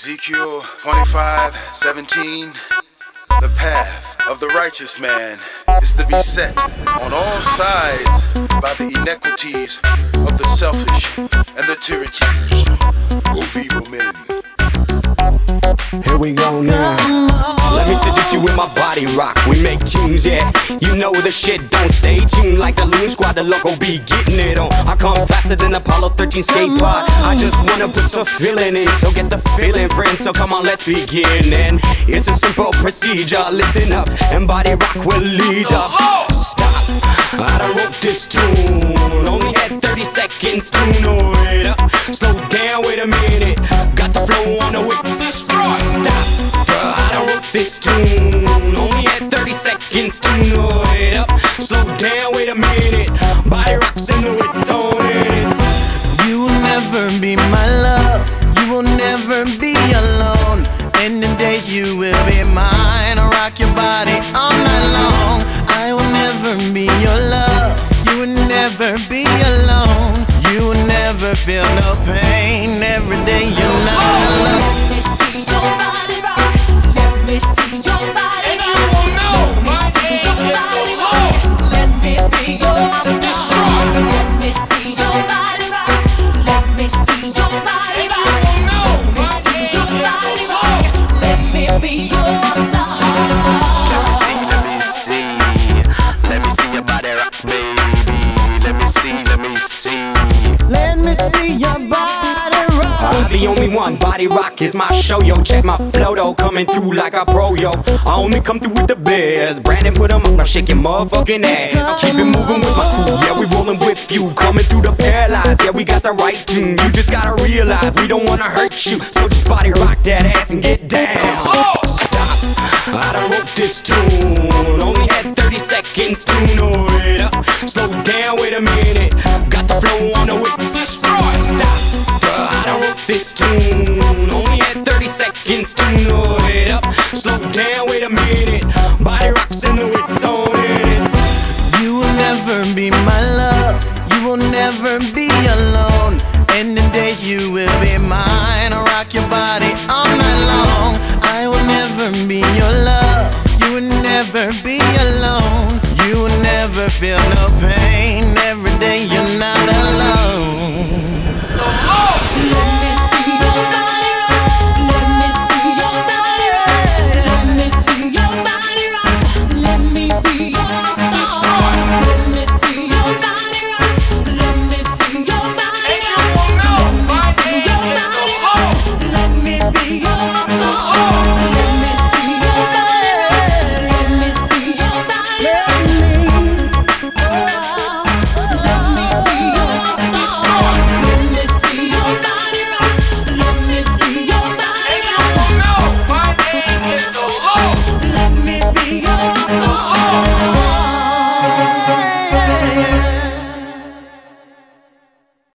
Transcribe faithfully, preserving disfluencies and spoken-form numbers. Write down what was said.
Ezekiel twenty-five seventeen. The path of the righteous man is to be set on all sides by the inequities of the selfish and the tyranny of evil men. Here we go now. Let me seduce you with my body rock. We make tunes, yeah. You know the shit don't stay tuned like the Loon Squad. The loco be getting it on. I come faster than Apollo thirteen skate pod. I just wanna put some feeling in, so get the feeling, friend. So come on, let's begin. And it's a simple procedure. Listen up, and body rock will lead ya. Stop. I done wrote this tune. Only had thirty seconds to know it up. Slow down, wait a minute. Got the flow on the whip. Stop, bruh, I done wrote this tune. Only had thirty seconds to know it up. Slow down, wait a minute. Body rocks in the wits on it. You will never be my love. You will never be alone. In the day you will be mine. I'll rock your body all night long. I will never be your love. You will never be alone. You will never feel no pain. Every day you're not alone. Let me see your body rock. Let me see your body rock. Let me see your body rock. Let me be your star. Let me see your body rock. Let me see your body rock. Let me see your body rock. Let me be your star. Let me see, let me see. Let me see your body rock, baby. Let me see, let me see. Let me see your body rock. I'm the only one, body rock is my show, yo. Check my flow, though, coming through like a pro, yo. I only come through with the bears. Brandon put 'em up, now shake your motherfucking ass. I keep it moving with my crew, yeah, we rolling with you. Coming through the paralyzed, yeah, we got the right tune. You just gotta realize we don't wanna hurt you. So just body rock that ass and get down. Stop, I done wrote this tune. Only had thirty seconds to know it up. Slow down, wait a minute. Got the flow on the whip. Stop, bruh, I done wrote this tune. Only had thirty seconds to know it up. Slow down, wait a minute. Body rocks and the wits on it. You will never be my love. You will never be alone. In the day you will be mine. I'll rock your body all night long.